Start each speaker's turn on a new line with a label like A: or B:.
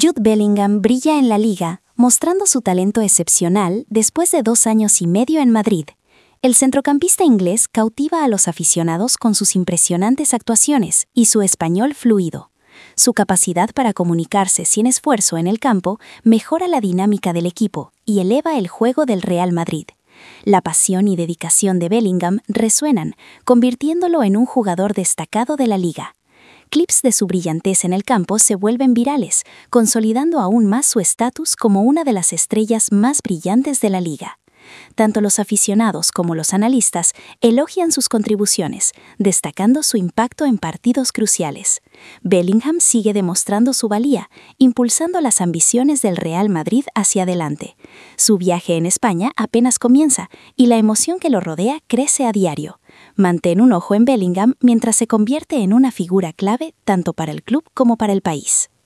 A: Jude Bellingham brilla en la Liga, mostrando su talento excepcional después de 2 años y medio en Madrid. El centrocampista inglés cautiva a los aficionados con sus impresionantes actuaciones y su español fluido. Su capacidad para comunicarse sin esfuerzo en el campo mejora la dinámica del equipo y eleva el juego del Real Madrid. La pasión y dedicación de Bellingham resuenan, convirtiéndolo en un jugador destacado de la Liga. Clips de su brillantez en el campo se vuelven virales, consolidando aún más su estatus como una de las estrellas más brillantes de la Liga. Tanto los aficionados como los analistas elogian sus contribuciones, destacando su impacto en partidos cruciales. Bellingham sigue demostrando su valía, impulsando las ambiciones del Real Madrid hacia adelante. Su viaje en España apenas comienza y la emoción que lo rodea crece a diario. Mantén un ojo en Bellingham mientras se convierte en una figura clave tanto para el club como para el país.